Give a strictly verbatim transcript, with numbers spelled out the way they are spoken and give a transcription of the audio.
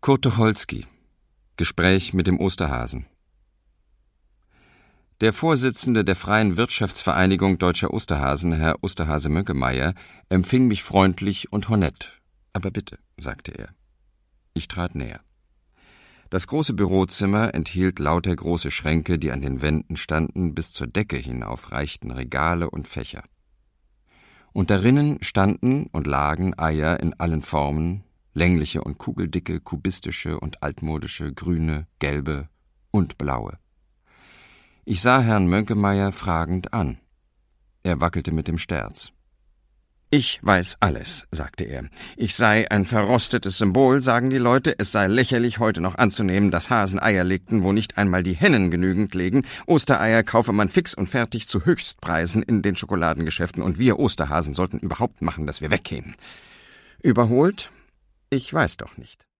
Kurt Tucholsky. Gespräch mit dem Osterhasen. Der Vorsitzende der Freien Wirtschaftsvereinigung Deutscher Osterhasen, Herr Osterhase-Mönckemeyer, empfing mich freundlich und honett. »Aber bitte«, sagte er. Ich trat näher. Das große Bürozimmer enthielt lauter große Schränke, die an den Wänden standen, bis zur Decke hinauf reichten Regale und Fächer. Und darinnen standen und lagen Eier in allen Formen, längliche und kugeldicke, kubistische und altmodische, grüne, gelbe und blaue. Ich sah Herrn Mönckemeyer fragend an. Er wackelte mit dem Sterz. »Ich weiß alles«, sagte er. »Ich sei ein verrostetes Symbol, sagen die Leute. Es sei lächerlich, heute noch anzunehmen, dass Hasen Eier legten, wo nicht einmal die Hennen genügend legen. Ostereier kaufe man fix und fertig zu Höchstpreisen in den Schokoladengeschäften, und wir Osterhasen sollten überhaupt machen, dass wir wegkämen. Überholt? Ich weiß doch nicht.«